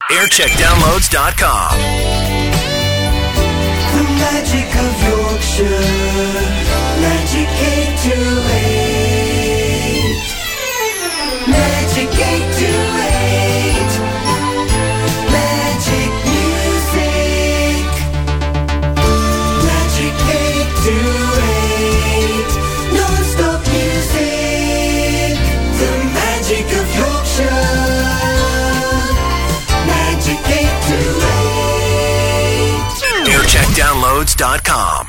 Aircheckdownloads.com. The magic of Yorkshire, Magic 828, Magic 828, Magic Music, Magic 828, non-stop music, the magic of Yorkshire, Magic 828. Aircheckdownloads.com.